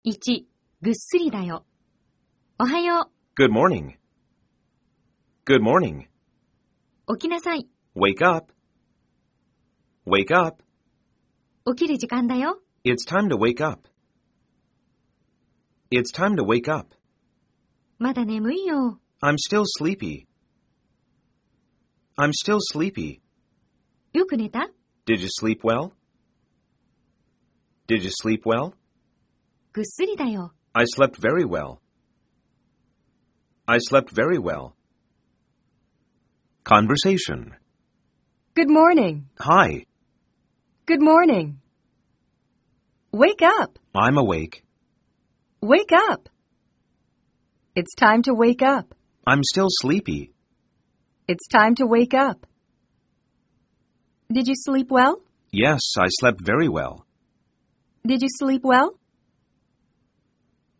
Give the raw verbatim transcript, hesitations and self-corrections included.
いち、ぐっすりだよ。おはよ Good morning. Good morning. う。起きなさい。 Wake up. Wake up. 起きる時間だよ。 It's time to wake up. It's time to wake up. まだ眠いよ。 I'm still sleepy. I'm still sleepy. よく寝た？ Did you sleep well? Did you sleep well? ぐっすりだよ。 I slept very well. I slept very well. Conversation. Good morning. Hi, Good morning. Wake up. I'm awake. Wake up. It's time to wake up. I'm still sleepy. It's time to wake up. Did you sleep well? Yes, I slept very well. Did you sleep well?